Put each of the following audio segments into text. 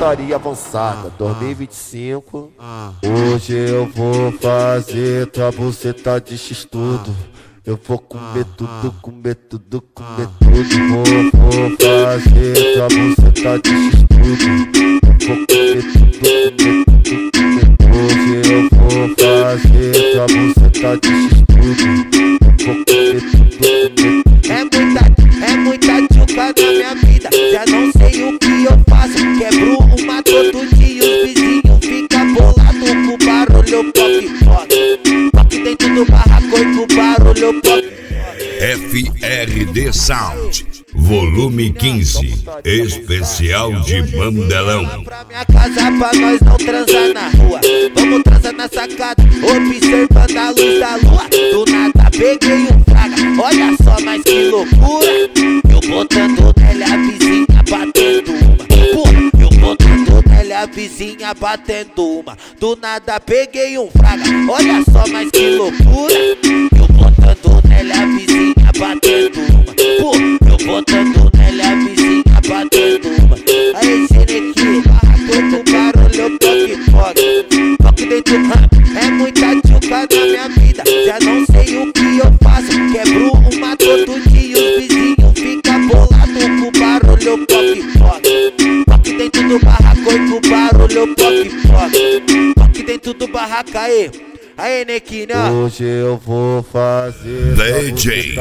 putaria avançada 2025. Hoje eu vou fazer tua buceta de x-tudo. Eu vou comer tudo, comer tudo, comer tudo. Vou fazer tua buceta de x-tudo. Eu vou comer tudo, comer tudo, comer tudo. Hoje eu vou fazer tua buceta de x-tudo. Eu vou comer tudo, comer tudo. É muita tchuca na minha vida, já não sei o que eu faço. Quebro uma todo dia, os vizinhos ficam bolados com o barulho pop. Pop dentro do barraco e com o barulho pop. FRD Sound, volume 15, especial de Mandelão. Pra minha casa pra nós não transar na rua, vamos transar na sacada, observando a luz da lua. Do nada peguei um fraga, olha só, mas que loucura. Eu botando nela, a vizinha batendo uma. Porra, eu botando nela, a vizinha batendo uma. Do nada peguei um fraga, olha só, mas que loucura. Eu botando nela, a vizinha batendo uma. Porra, eu botando nela, a vizinha batendo uma. Aí, Genequim, barraco com barulho, toque. Toque dentro do rap, é muita tchuca na minha vida, já não sei o que eu faço. Quebro uma todo dia, os vizinhos ficam bolados com o barulho pop. Toque dentro do barraco e com o barulho pop. Toque dentro do barraco, aí. Aí, Nequinha. Hoje eu vou fazer DJ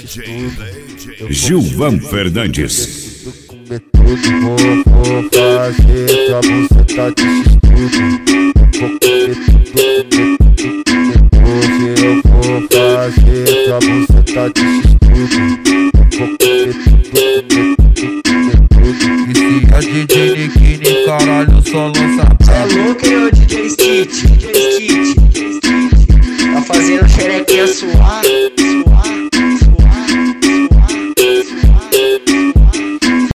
Gilvan Fernandes. Comer tudo, vou fazer tua buceta de x-tudo. Eu vou comer tudo, comer tudo, comer tudo. Hoje eu vou fazer tua buceta de x-tudo. Eu vou comer tudo, comer tudo, comer tudo. E se a DJ Nikini, caralho, só lança Cê é louco, hein, ô DJ Stitch? Tá fazendo xerequinha suar.